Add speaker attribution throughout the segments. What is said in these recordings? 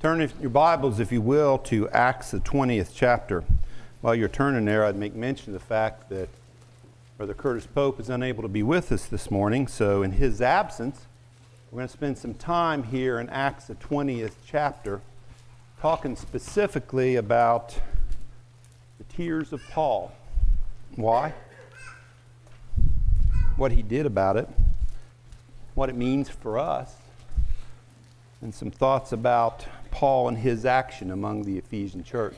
Speaker 1: Turn your Bibles, if you will, to Acts, the 20th chapter. While you're turning there, I'd make mention of the fact that Brother Curtis Pope is unable to be with us this morning, so in his absence, we're going to spend some time here in Acts, the 20th chapter, talking specifically about the tears of Paul. Why? What he did about it, what it means for us, and some thoughts about Paul and his action among the Ephesian church.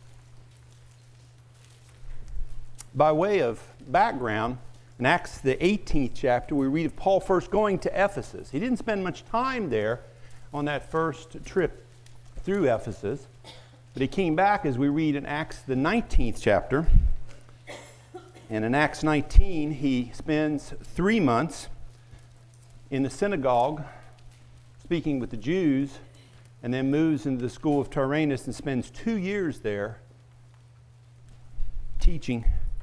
Speaker 1: By way of background, in Acts the 18th chapter, we read of Paul first going to Ephesus. He didn't spend much time there on that first trip through Ephesus, but he came back, as we read in Acts the 19th chapter. And in Acts 19, he spends 3 months in the synagogue speaking with the Jews, and then moves into the school of Tyrannus and spends 2 years there teaching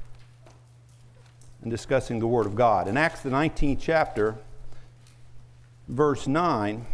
Speaker 1: and discussing the Word of God. In Acts the 19th chapter, verse 9,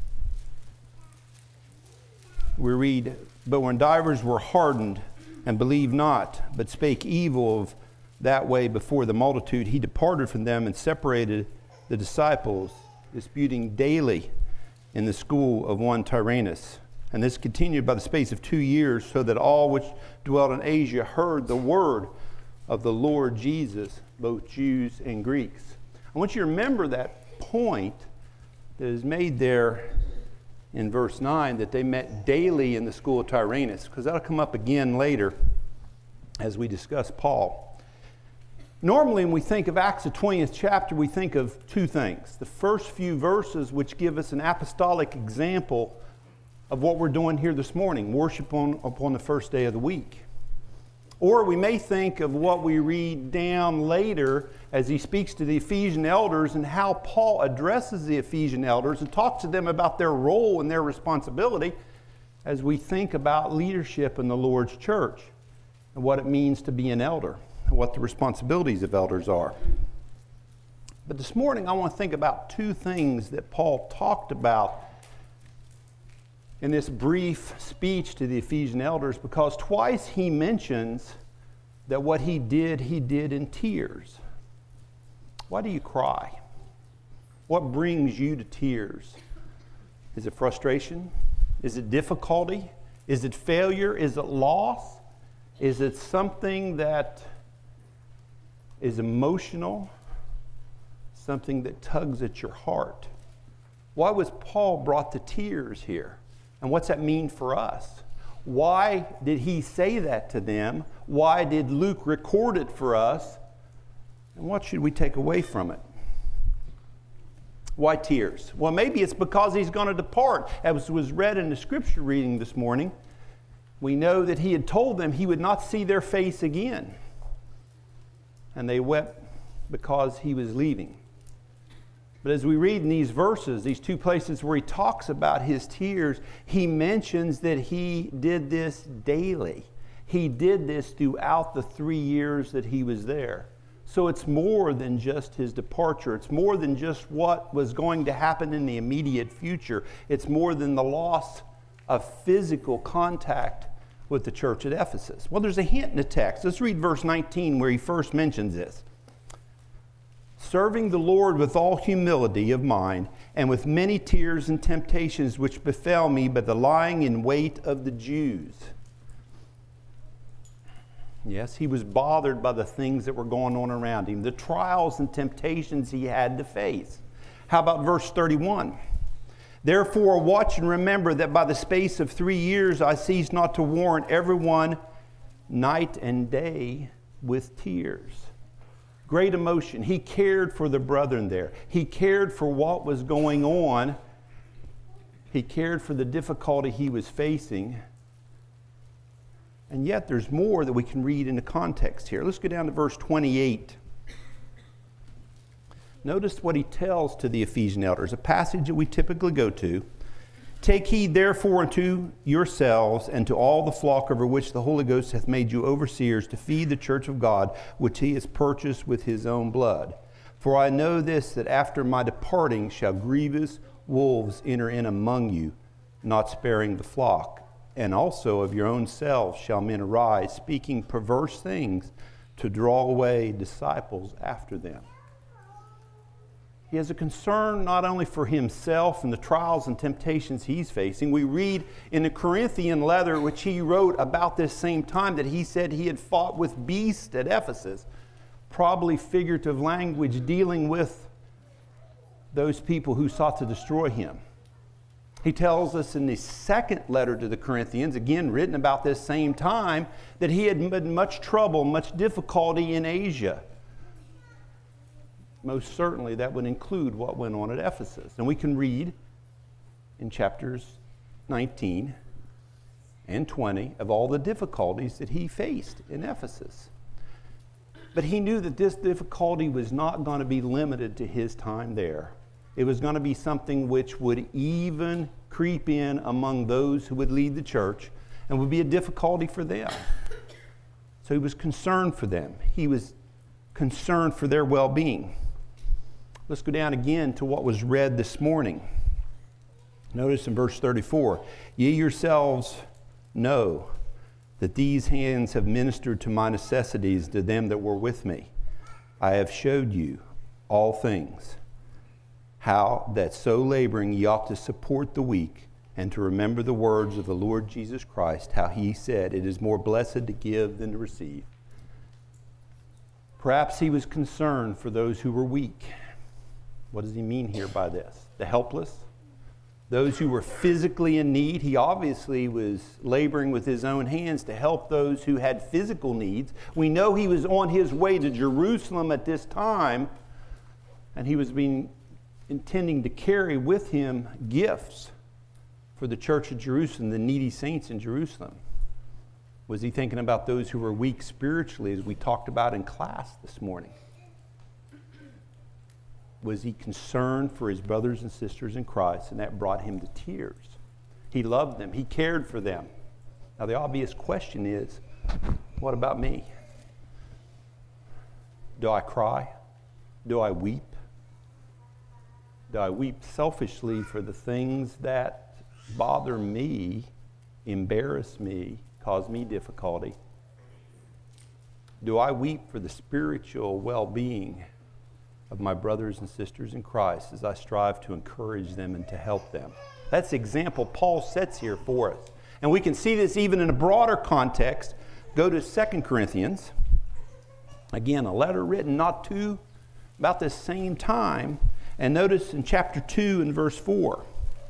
Speaker 1: we read, "But when divers were hardened and believed not, but spake evil of that way before the multitude, he departed from them and separated the disciples, disputing daily in the school of one Tyrannus. And this continued by the space of 2 years, so that all which dwelt in Asia heard the word of the Lord Jesus, both Jews and Greeks." I want you to remember that point that is made there in verse 9, that they met daily in the school of Tyrannus, because that'll come up again later as we discuss Paul. Normally, when we think of Acts, the 20th chapter, we think of two things. The first few verses, which give us an apostolic example of what we're doing here this morning, worship upon the first day of the week. Or we may think of what we read down later as he speaks to the Ephesian elders and how Paul addresses the Ephesian elders and talks to them about their role and their responsibility as we think about leadership in the Lord's church and what it means to be an elder, what the responsibilities of elders are. But this morning I want to think about two things that Paul talked about in this brief speech to the Ephesian elders, because twice he mentions that what he did in tears. Why do you cry? What brings you to tears? Is it frustration? Is it difficulty? Is it failure? Is it loss? Is it something that is emotional, something that tugs at your heart? Why was Paul brought to tears here? And what's that mean for us? Why did he say that to them? Why did Luke record it for us? And what should we take away from it? Why tears? Well, maybe it's because he's going to depart. As was read in the scripture reading this morning, we know that he had told them he would not see their face again. And they wept because he was leaving. But as we read in these verses, these two places where he talks about his tears, he mentions that he did this daily. He did this throughout the 3 years that he was there. So it's more than just his departure. It's more than just what was going to happen in the immediate future. It's more than the loss of physical contact with the church at Ephesus. Well, there's a hint in the text. Let's read verse 19 where he first mentions this. "Serving the Lord with all humility of mind and with many tears and temptations which befell me by the lying in wait of the Jews." Yes, he was bothered by the things that were going on around him, the trials and temptations he had to face. How about verse 31? "Therefore watch and remember that by the space of 3 years I cease not to warn everyone night and day with tears." Great emotion. He cared for the brethren there. He cared for what was going on. He cared for the difficulty he was facing. And yet there's more that we can read in the context here. Let's go down to verse 28. Notice what he tells to the Ephesian elders, a passage that we typically go to. "Take heed therefore unto yourselves and to all the flock over which the Holy Ghost hath made you overseers, to feed the church of God, which he has purchased with his own blood. For I know this, that after my departing shall grievous wolves enter in among you, not sparing the flock. And also of your own selves shall men arise, speaking perverse things to draw away disciples after them. He has a concern not only for himself and the trials and temptations he's facing. We read in the Corinthian letter, which he wrote about this same time, that he said he had fought with beasts at Ephesus, probably figurative language dealing with those people who sought to destroy him. He tells us in the second letter to the Corinthians, again written about this same time, that he had had much trouble, much difficulty in Asia. Most certainly that would include what went on at Ephesus. And we can read in chapters 19 and 20 of all the difficulties that he faced in Ephesus. But he knew that this difficulty was not going to be limited to his time there. It was going to be something which would even creep in among those who would lead the church and would be a difficulty for them. So he was concerned for them. He was concerned for their well-being. Let's go down again to what was read this morning. Notice in verse 34, ye yourselves know that these hands have ministered to my necessities to them that were with me. I have showed you all things, how that so laboring ye ought to support the weak, and to remember the words of the Lord Jesus Christ, how he said, it is more blessed to give than to receive. Perhaps he was concerned for those who were weak. What does he mean here by this? The helpless? Those who were physically in need. He obviously was laboring with his own hands to help those who had physical needs. We know he was on his way to Jerusalem at this time, and he was intending to carry with him gifts for the church of Jerusalem, the needy saints in Jerusalem. Was he thinking about those who were weak spiritually, as we talked about in class this morning? Was he concerned for his brothers and sisters in Christ, and that brought him to tears? He loved them. He cared for them. Now the obvious question is, what about me? Do I cry? Do I weep? Do I weep selfishly for the things that bother me, embarrass me, cause me difficulty? Do I weep for the spiritual well-being of my brothers and sisters in Christ as I strive to encourage them and to help them? That's the example Paul sets here for us. And we can see this even in a broader context. Go to 2 Corinthians. Again, a letter written about this same time. And notice in chapter 2 and verse 4.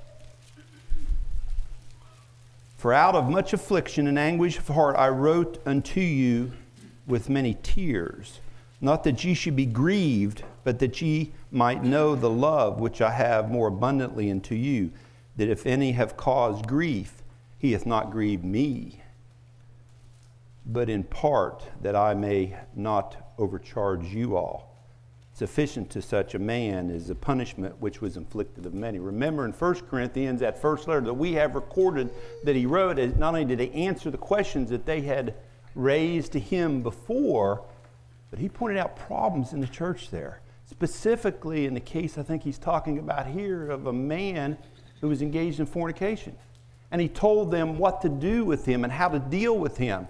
Speaker 1: For out of much affliction and anguish of heart I wrote unto you with many tears, not that ye should be grieved, but that ye might know the love which I have more abundantly unto you, that if any have caused grief, he hath not grieved me, but in part that I may not overcharge you all. Sufficient to such a man is the punishment which was inflicted of many. Remember in 1 Corinthians, that first letter that we have recorded that he wrote, not only did he answer the questions that they had raised to him before, but he pointed out problems in the church there. Specifically in the case I think he's talking about here of a man who was engaged in fornication. And he told them what to do with him and how to deal with him.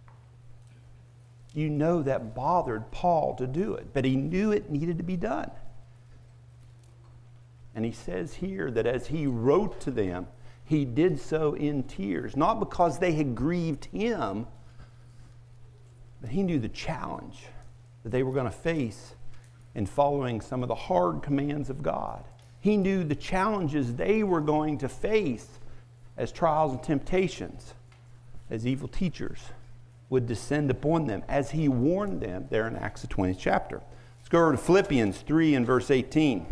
Speaker 1: You know that bothered Paul to do it, but he knew it needed to be done. And he says here that as he wrote to them, he did so in tears, not because they had grieved him, but he knew the challenge that they were going to face in following some of the hard commands of God. He knew the challenges they were going to face as trials and temptations, as evil teachers would descend upon them, as he warned them there in Acts the 20th chapter. Let's go over to Philippians 3 and verse 18.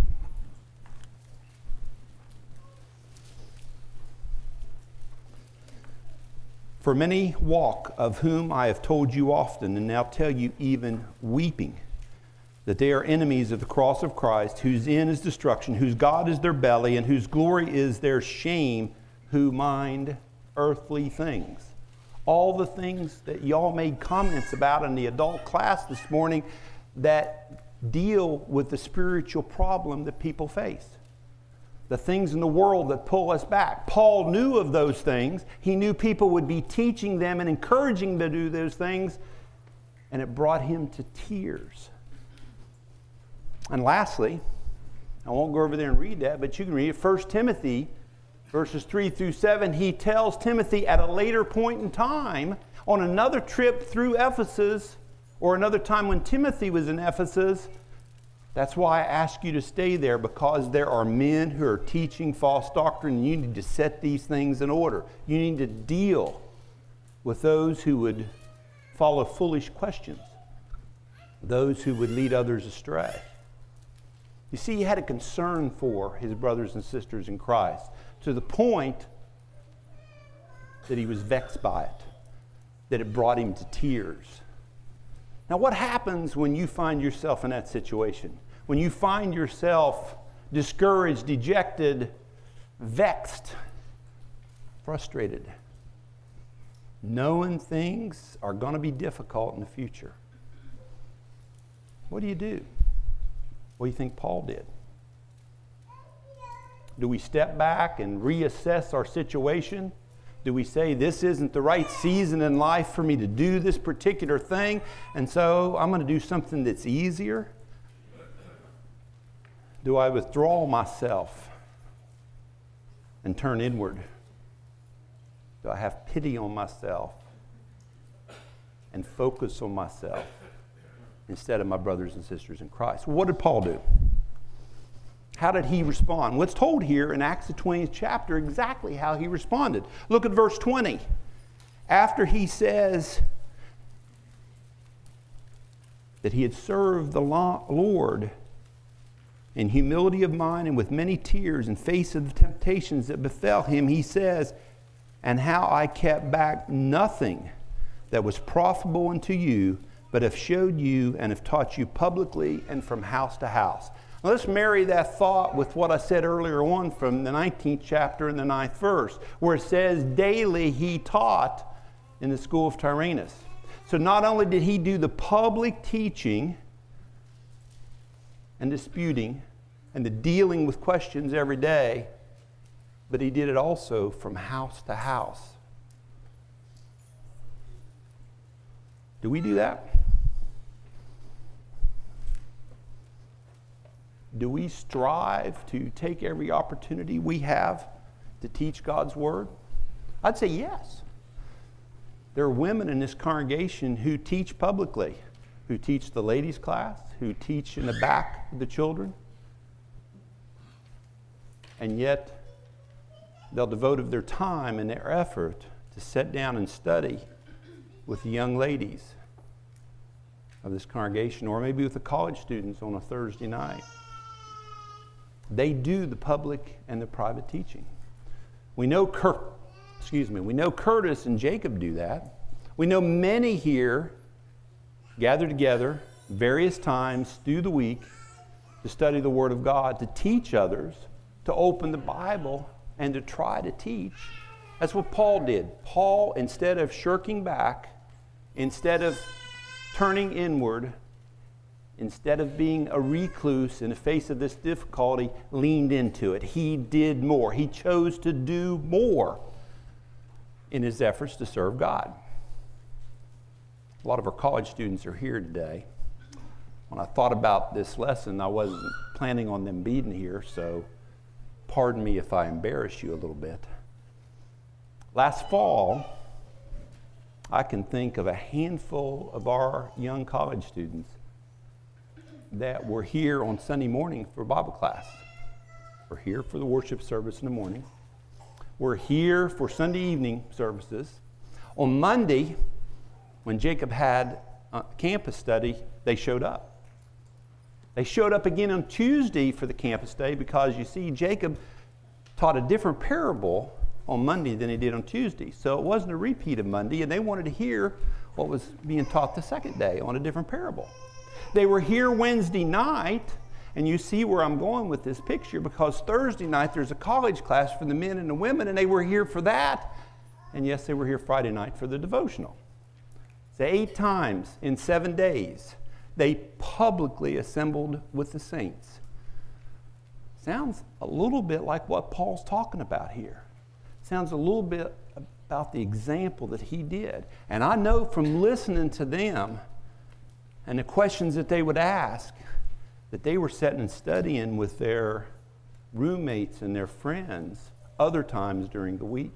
Speaker 1: For many walk, of whom I have told you often, and now tell you even weeping, that they are enemies of the cross of Christ, whose end is destruction, whose God is their belly, and whose glory is their shame, who mind earthly things. All the things that y'all made comments about in the adult class this morning that deal with the spiritual problem that people face. the things in the world that pull us back. Paul knew of those things. He knew people would be teaching them and encouraging them to do those things, and it brought him to tears. And lastly, I won't go over there and read that, but you can read it. 1 Timothy, verses 3 through 7, he tells Timothy at a later point in time, on another trip through Ephesus, or another time when Timothy was in Ephesus, that's why I ask you to stay there, because there are men who are teaching false doctrine, and you need to set these things in order. You need to deal with those who would follow foolish questions, those who would lead others astray. You see, he had a concern for his brothers and sisters in Christ, to the point that he was vexed by it, that it brought him to tears. Now, what happens when you find yourself in that situation? When you find yourself discouraged, dejected, vexed, frustrated, knowing things are going to be difficult in the future? What do you do? What do you think Paul did? Do we step back and reassess our situation? Do we say, this isn't the right season in life for me to do this particular thing, and so I'm going to do something that's easier? Do I withdraw myself and turn inward? Do I have pity on myself and focus on myself instead of my brothers and sisters in Christ? What did Paul do? How did he respond? Well, it's told here in Acts the 20th chapter exactly how he responded. Look at verse 20. After he says that he had served the Lord in humility of mind and with many tears in face of the temptations that befell him, he says, and how I kept back nothing that was profitable unto you, but have showed you and have taught you publicly and from house to house. Now let's marry that thought with what I said earlier on from the 19th chapter and the 9th verse, where it says, daily he taught in the school of Tyrannus. So not only did he do the public teaching and disputing and the dealing with questions every day, but he did it also from house to house. Do we do that? Do we strive to take every opportunity we have to teach God's Word? I'd say yes. There are women in this congregation who teach publicly, who teach the ladies' class, who teach in the back of the children, and yet they'll devote of their time and their effort to sit down and study with the young ladies of this congregation, or maybe with the college students on a Thursday night. They do the public and the private teaching. We know Curtis and Jacob do that. We know many here gather together various times through the week to study the Word of God, to teach others, to open the Bible, and to try to teach. That's what Paul did. Paul, instead of shirking back, instead of turning inward, instead of being a recluse in the face of this difficulty, leaned into it. He did more. He chose to do more in his efforts to serve God. A lot of our college students are here today. When I thought about this lesson, I wasn't planning on them being here, so pardon me if I embarrass you a little bit. Last fall, I can think of a handful of our young college students that were here on Sunday morning for Bible class. We're here for the worship service in the morning. We're here for Sunday evening services. On Monday, when Jacob had campus study, they showed up. They showed up again on Tuesday for the campus day because, you see, Jacob taught a different parable on Monday than he did on Tuesday. So it wasn't a repeat of Monday, and they wanted to hear what was being taught the second day on a different parable. They were here Wednesday night, and you see where I'm going with this picture, because Thursday night there's a college class for the men and the women, and they were here for that. And yes, they were here Friday night for the devotional. So 8 times in 7 days, they publicly assembled with the saints. Sounds a little bit like what Paul's talking about here. Sounds a little bit about the example that he did. And I know from listening to them and the questions that they would ask that they were sitting and studying with their roommates and their friends other times during the week.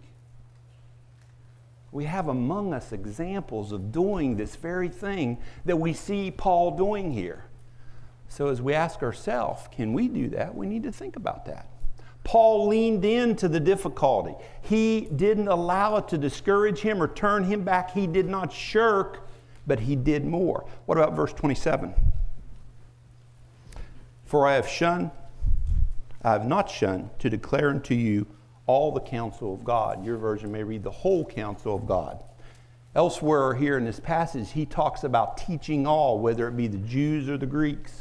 Speaker 1: We have among us examples of doing this very thing that we see Paul doing here. So as we ask ourselves, can we do that? We need to think about that. Paul leaned into the difficulty. He didn't allow it to discourage him or turn him back. He did not shirk, but he did more. What about verse 27? For I have not shunned to declare unto you all the counsel of God. Your version may read the whole counsel of God. Elsewhere here in this passage, he talks about teaching all, whether it be the Jews or the Greeks.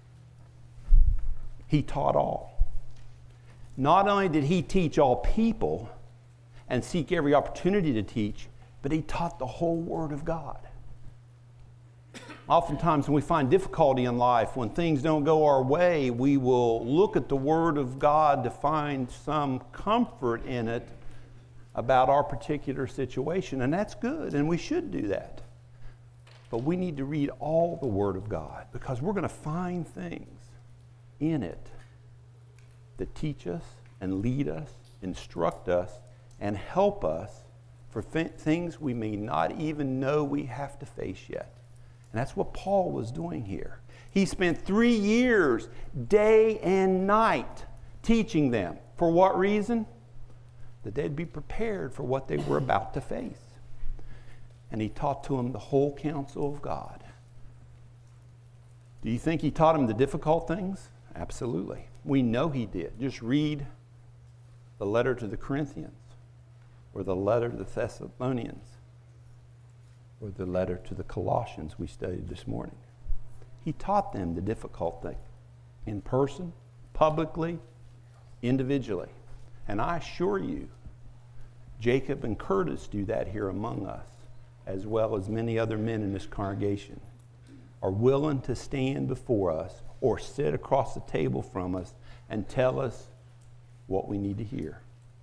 Speaker 1: He taught all. Not only did he teach all people and seek every opportunity to teach, but he taught the whole Word of God. Oftentimes when we find difficulty in life, when things don't go our way, we will look at the Word of God to find some comfort in it about our particular situation. And that's good, and we should do that. But we need to read all the Word of God, because we're going to find things in it that teach us and lead us, instruct us, and help us for things we may not even know we have to face yet. And that's what Paul was doing here. He spent 3 years, day and night, teaching them. For what reason? That they'd be prepared for what they were about to face. And he taught to them the whole counsel of God. Do you think he taught them the difficult things? Absolutely. We know he did. Just read the letter to the Corinthians, or the letter to the Thessalonians, or the letter to the Colossians we studied this morning. He taught them the difficult thing in person, publicly, individually. And I assure you, Jacob and Curtis do that here among us, as well as many other men in this congregation, are willing to stand before us or sit across the table from us and tell us what we need to hear.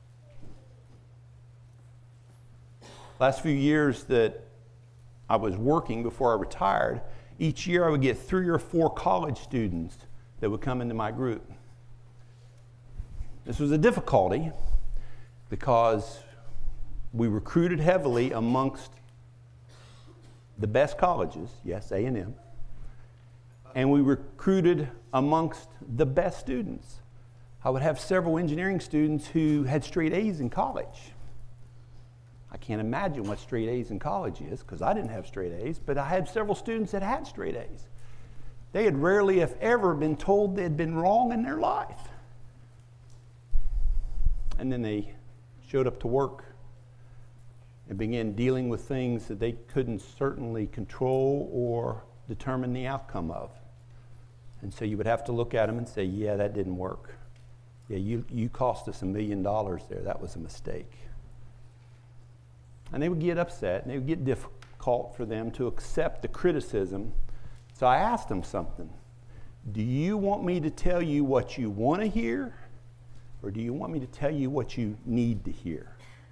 Speaker 1: Last few years that I was working before I retired, each year I would get 3 or 4 college students that would come into my group. This was a difficulty because we recruited heavily amongst the best colleges, yes, A&M, and we recruited amongst the best students. I would have several engineering students who had straight A's in college. I can't imagine what straight A's in college is, because I didn't have straight A's, but I had several students that had straight A's. They had rarely, if ever, been told they had been wrong in their life. And then they showed up to work and began dealing with things that they couldn't certainly control or determine the outcome of. And so you would have to look at them and say, yeah, that didn't work. Yeah, you cost us $1 million there. That was a mistake. And they would get upset, and it would get difficult for them to accept the criticism. So I asked them something. Do you want me to tell you what you want to hear, or do you want me to tell you what you need to hear?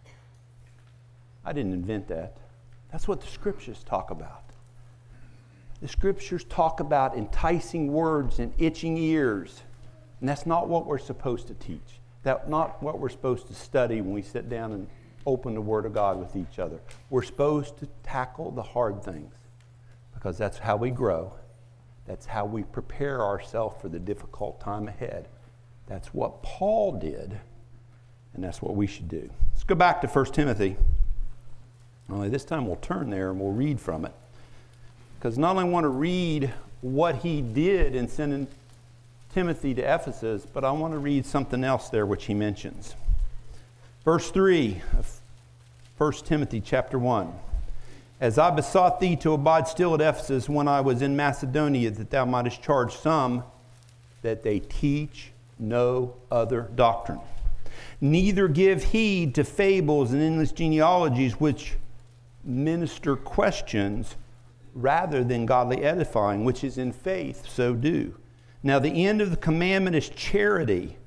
Speaker 1: I didn't invent that. That's what the Scriptures talk about. The Scriptures talk about enticing words and itching ears. And that's not what we're supposed to teach. That's not what we're supposed to study when we sit down and open the Word of God with each other. We're supposed to tackle the hard things, because that's how we grow. That's how we prepare ourselves for the difficult time ahead. That's what Paul did, and that's what we should do. Let's go back to 1 Timothy. Only this time we'll turn there and we'll read from it. Because not only want to read what he did in sending Timothy to Ephesus, but I want to read something else there which he mentions. Verse 3 of 1 Timothy chapter 1. As I besought thee to abide still at Ephesus when I was in Macedonia, that thou mightest charge some that they teach no other doctrine. Neither give heed to fables and endless genealogies which minister questions rather than godly edifying, which is in faith, so do. Now the end of the commandment is charity,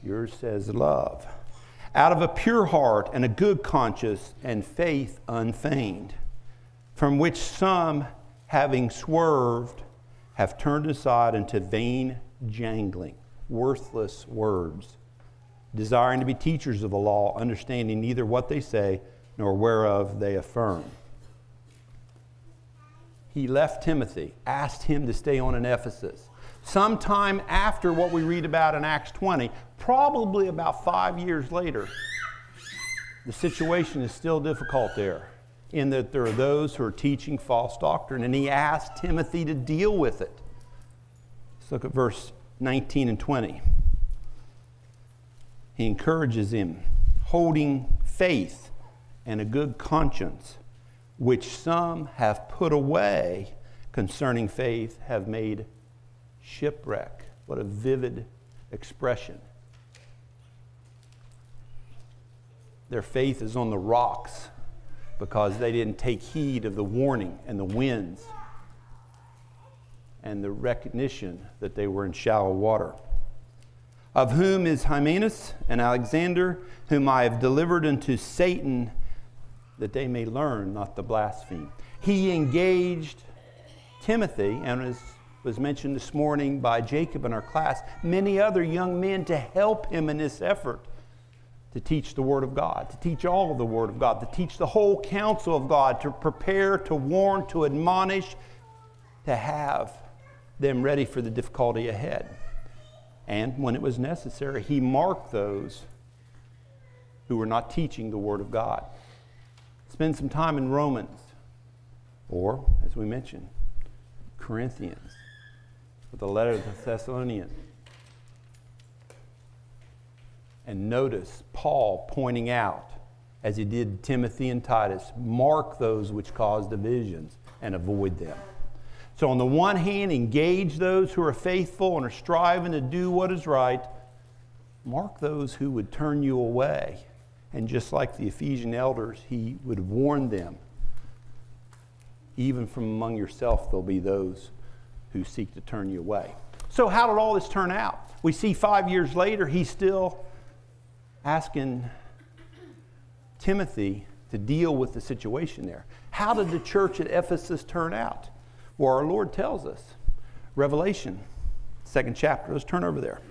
Speaker 1: Yours says love. Out of a pure heart and a good conscience and faith unfeigned, from which some, having swerved, have turned aside into vain jangling, worthless words, desiring to be teachers of the law, understanding neither what they say nor whereof they affirm. He left Timothy, asked him to stay on in Ephesus. Sometime after what we read about in Acts 20, probably about 5 years later, the situation is still difficult there, in that there are those who are teaching false doctrine, and he asked Timothy to deal with it. Let's look at verse 19 and 20. He encourages him, holding faith and a good conscience, which some have put away concerning faith, have made shipwreck. What a vivid expression. Their faith is on the rocks because they didn't take heed of the warning and the winds and the recognition that they were in shallow water. Of whom is Hymenaeus and Alexander, whom I have delivered unto Satan, that they may learn not to blaspheme. He engaged Timothy, and as was mentioned this morning by Jacob in our class, many other young men to help him in this effort to teach the Word of God, to teach all of the Word of God, to teach the whole counsel of God, to prepare, to warn, to admonish, to have them ready for the difficulty ahead. And when it was necessary, he marked those who were not teaching the Word of God. Spend some time in Romans, or, as we mentioned, Corinthians, with the letter to the Thessalonians. And notice Paul pointing out, as he did Timothy and Titus, mark those which cause divisions and avoid them. So on the one hand, engage those who are faithful and are striving to do what is right. Mark those who would turn you away. And just like the Ephesian elders, he would warn them. Even from among yourself, there'll be those who seek to turn you away. So how did all this turn out? We see 5 years later, he's still asking Timothy to deal with the situation there. How did the church at Ephesus turn out? Well, our Lord tells us. Revelation, 2nd chapter. Let's turn over there.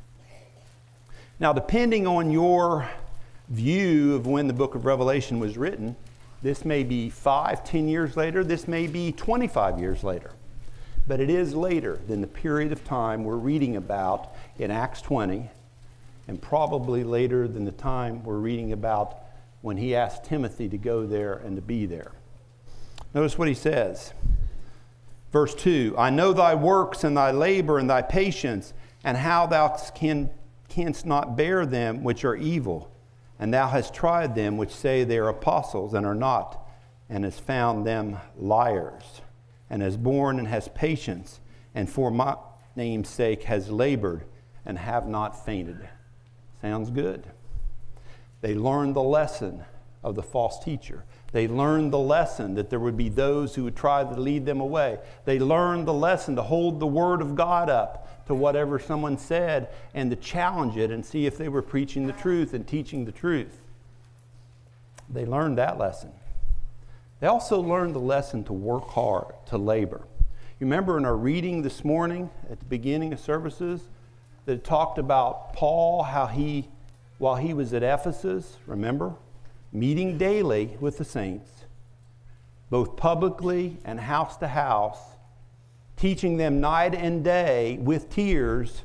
Speaker 1: Now, depending on your view of when the book of Revelation was written, this may be 5, 10 years later. This may be 25 years later. But it is later than the period of time we're reading about in Acts 20, and probably later than the time we're reading about when he asked Timothy to go there and to be there. Notice what he says. Verse 2, I know thy works and thy labor and thy patience, and how thou canst not bear them which are evil. And thou hast tried them which say they are apostles and are not, and hast found them liars, and hast borne and hast patience, and for my name's sake has labored and have not fainted. Sounds good. They learned the lesson of the false teacher. They learned the lesson that there would be those who would try to lead them away. They learned the lesson to hold the Word of God up to whatever someone said and to challenge it and see if they were preaching the truth and teaching the truth. They learned that lesson. They also learned the lesson to work hard, to labor. You remember in our reading this morning at the beginning of services that it talked about Paul, how he, while he was at Ephesus, remember, meeting daily with the saints, both publicly and house to house, teaching them night and day with tears.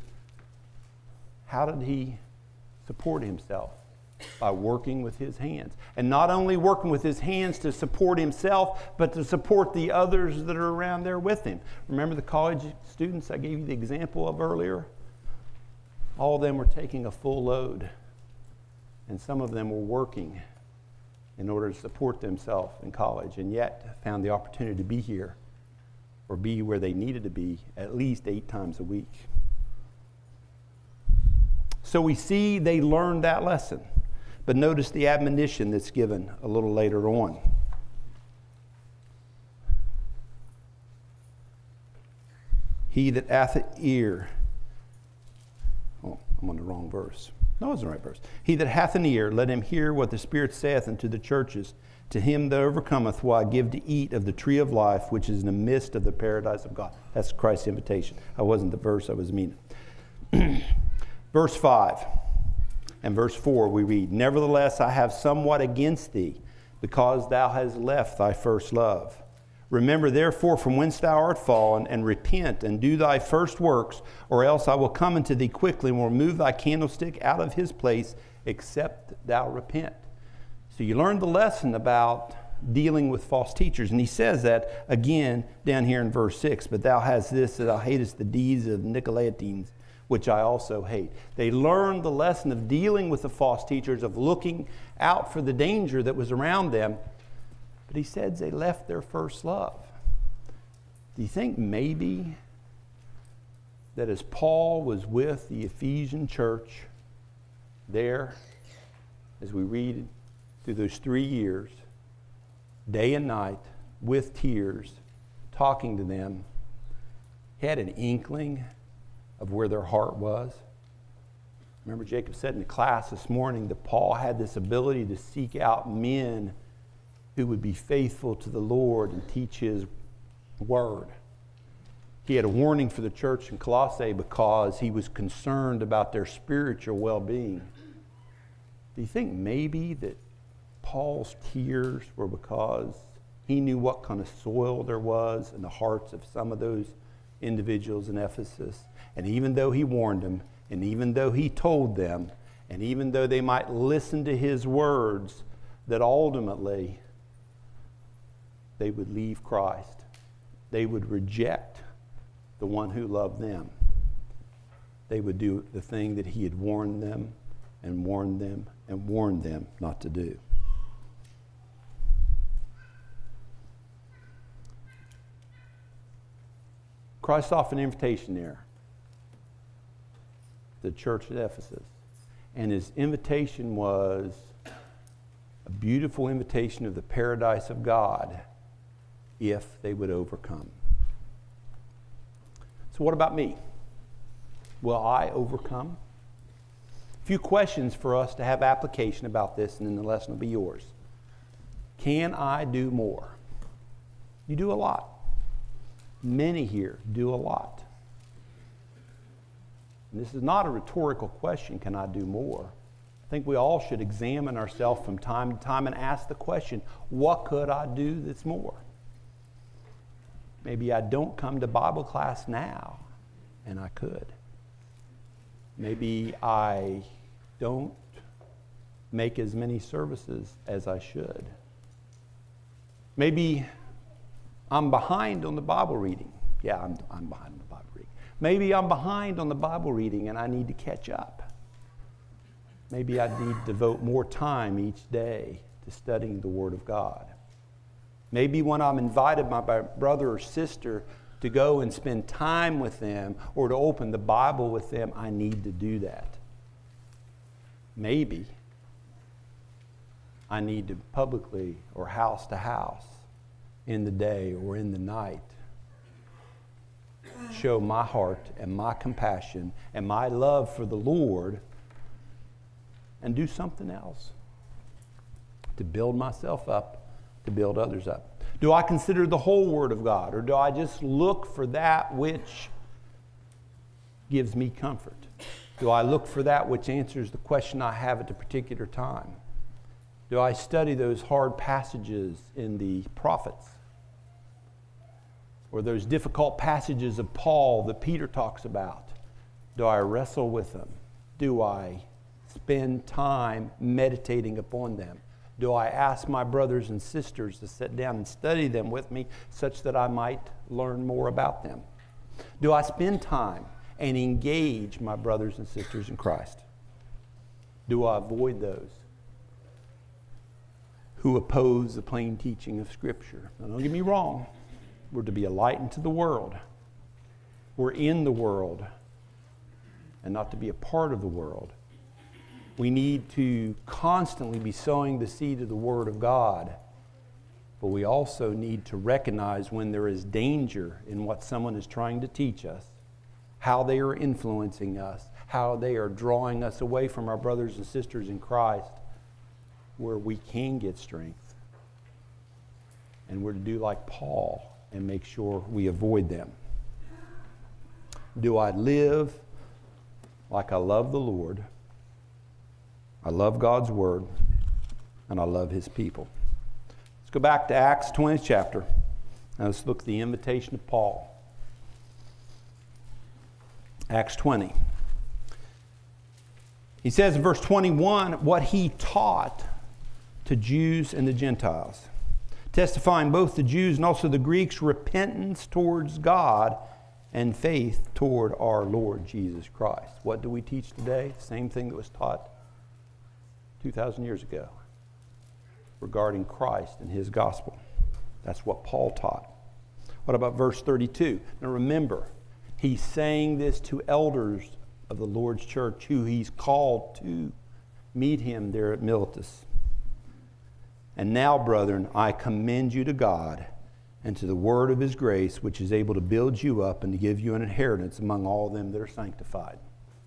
Speaker 1: How did he support himself? By working with his hands. And not only working with his hands to support himself, but to support the others that are around there with him. Remember the college students I gave you the example of earlier? All of them were taking a full load, and some of them were working in order to support themselves in college, and yet found the opportunity to be here or be where they needed to be at least 8 times a week. So we see they learned that lesson. But notice the admonition that's given a little later on. He that hath an ear. Oh, I'm on the wrong verse. No, it's the right verse. He that hath an ear, let him hear what the Spirit saith unto the churches. To him that overcometh will I give to eat of the tree of life, which is in the midst of the paradise of God. That's Christ's invitation. That wasn't the verse I was meaning. Verse 5 and verse 4 we read, Nevertheless I have somewhat against thee, because thou hast left thy first love. Remember therefore from whence thou art fallen, and repent, and do thy first works, or else I will come unto thee quickly, and will remove thy candlestick out of his place, except thou repent. So you learned the lesson about dealing with false teachers. And he says that again down here in verse 6, But thou hast this, that thou hatest the deeds of Nicolaitans, which I also hate. They learned the lesson of dealing with the false teachers, of looking out for the danger that was around them. But he says they left their first love. Do you think maybe that as Paul was with the Ephesian church there, as we read through those 3 years, day and night, with tears, talking to them, he had an inkling of where their heart was? Remember, Jacob said in the class this morning that Paul had this ability to seek out men who would be faithful to the Lord and teach his word. He had a warning for the church in Colossae because he was concerned about their spiritual well-being. Do you think maybe that Paul's tears were because he knew what kind of soil there was in the hearts of some of those individuals in Ephesus? And even though he warned them, and even though he told them, and even though they might listen to his words, that ultimately they would leave Christ. They would reject the one who loved them. They would do the thing that he had warned them and warned them and warned them not to do. Christ offered an invitation there to the church at Ephesus. And his invitation was a beautiful invitation of the paradise of God if they would overcome. So what about me? Will I overcome? A few questions for us to have application about this, and then the lesson will be yours. Can I do more? You do a lot. Many here do a lot. And this is not a rhetorical question, can I do more? I think we all should examine ourselves from time to time and ask the question, what could I do that's more? Maybe I don't come to Bible class now, and I could. Maybe I don't make as many services as I should. Maybe I'm behind on the Bible reading. Yeah, I'm behind on the Bible reading. Maybe I'm behind on the Bible reading and I need to catch up. Maybe I need to devote more time each day to studying the Word of God. Maybe when I'm invited by my brother or sister to go and spend time with them or to open the Bible with them, I need to do that. Maybe I need to publicly or house to house in the day or in the night show my heart and my compassion and my love for the Lord and do something else to build myself up, to build others up. Do I consider the whole Word of God, or do I just look for that which gives me comfort? Do I look for that which answers the question I have at a particular time? Do I study those hard passages in the prophets? Or those difficult passages of Paul that Peter talks about? Do I wrestle with them? Do I spend time meditating upon them? Do I ask my brothers and sisters to sit down and study them with me such that I might learn more about them? Do I spend time and engage my brothers and sisters in Christ? Do I avoid those who oppose the plain teaching of Scripture? Now, don't get me wrong. We're to be a light into the world. We're in the world and not to be a part of the world. We need to constantly be sowing the seed of the Word of God, but we also need to recognize when there is danger in what someone is trying to teach us, how they are influencing us, how they are drawing us away from our brothers and sisters in Christ, where we can get strength. And we're to do like Paul and make sure we avoid them. Do I live like I love the Lord? I love God's Word, and I love His people. Let's go back to Acts 20th chapter. Now let's look at the invitation of Paul. Acts 20. He says in verse 21, what he taught to Jews and the Gentiles, testifying both the Jews and also the Greeks repentance towards God and faith toward our Lord Jesus Christ. What do we teach today? Same thing that was taught 2,000 years ago regarding Christ and His gospel. That's what Paul taught. What about verse 32? Now remember, he's saying this to elders of the Lord's church who he's called to meet him there at Miletus. And now, brethren, I commend you to God and to the word of His grace, which is able to build you up and to give you an inheritance among all them that are sanctified.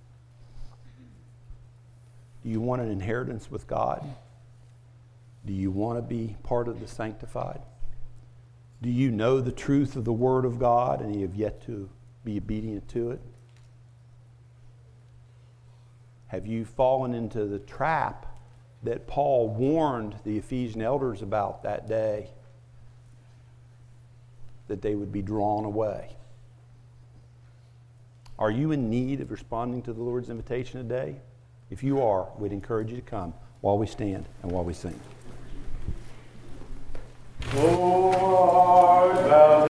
Speaker 1: Do you want an inheritance with God? Do you want to be part of the sanctified? Do you know the truth of the Word of God and you have yet to be obedient to it? Have you fallen into the trap that Paul warned the Ephesian elders about that day, that they would be drawn away? Are you in need of responding to the Lord's invitation today? If you are, we'd encourage you to come while we stand and while we sing. Lord,